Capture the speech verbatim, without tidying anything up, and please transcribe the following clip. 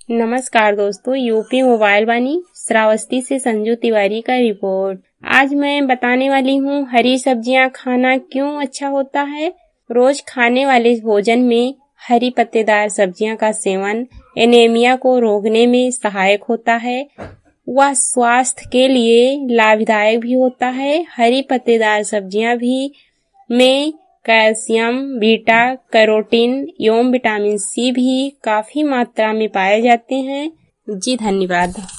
नमस्कार दोस्तों, UP mobile वाणी श्रावस्ती से संजू तिवारी का रिपोर्ट। आज मैं बताने वाली हूँ हरी सब्जियाँ खाना क्यों अच्छा होता है। रोज खाने वाले भोजन में हरी पत्तेदार सब्जियाँ का सेवन एनीमिया को रोकने में सहायक होता है। वह स्वास्थ्य के लिए लाभदायक भी होता है। हरी पत्तेदार सब्जियाँ भी में कैल्शियम, बीटा कैरोटीन एवं विटामिन सी भी काफी मात्रा में पाए जाते हैं। जी धन्यवाद।